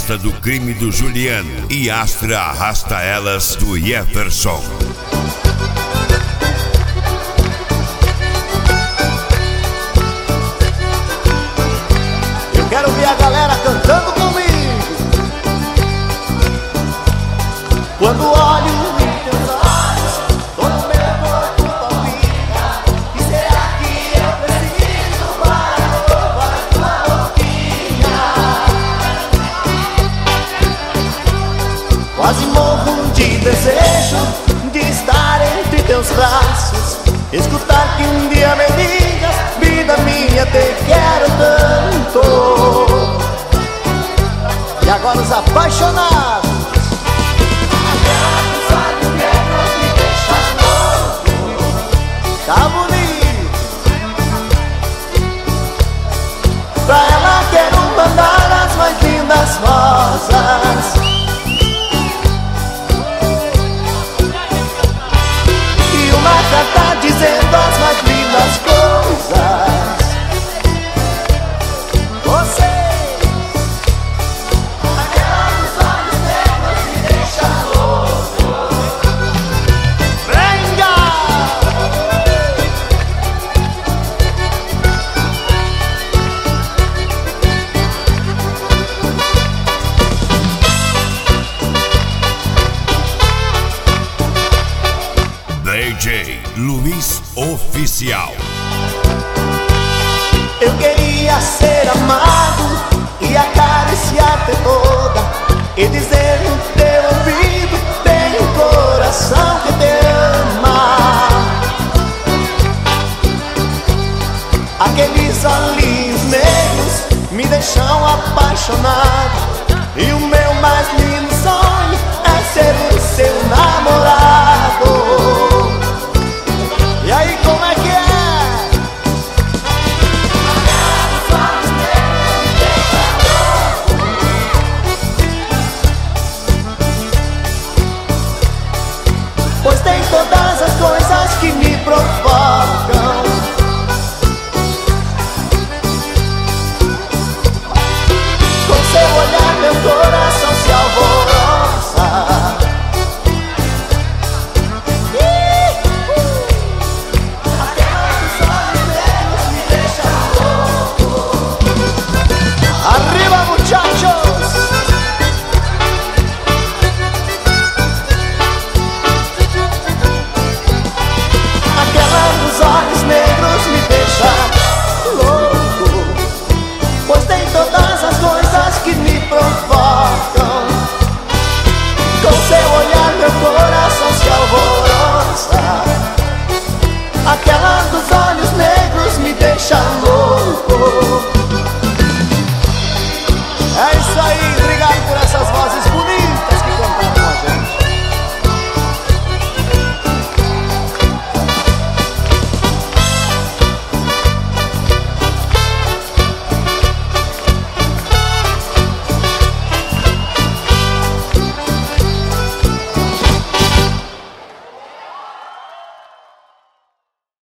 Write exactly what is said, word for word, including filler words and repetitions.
Festa do Crime do Juliano e Astra Arrasta Elas do Jefferson. Eu quero ver a galera cantando comigo. Quando olho em teus olhos, todo meu corpo palpita. E será que eu preciso para roubar tua boquinha? Quase morro de desejo de estar entre teus braços, escutar que um dia me digas: vida minha, te quero tanto. E agora os apaixonados. Tá bonito. Pra ela quero mandar as mais lindas rosas e uma carta dizendo as mais lindas coisas. Você, aquela dos olhos negros me deixa louco. Venga! D J Luiz Oficial. Eu queria ser amado e acariciar-te toda, e dizer no teu ouvido: tem um coração que te ama. Aqueles olhinhos negros me deixam apaixonado, e o meu mais lindo sonho é ser o seu namorado. E aí, como é que é? Pois tem todas as coisas que me provocam. Com seu olhar meu coração se alvoroça. Arriba, muchachos! Aquela dos olhos negros me deixa louco, pois tem todas as coisas que me provocam. Com seu olhar meu coração se alvoroça. Aquela dos olhos negros me deixa louco. É isso aí.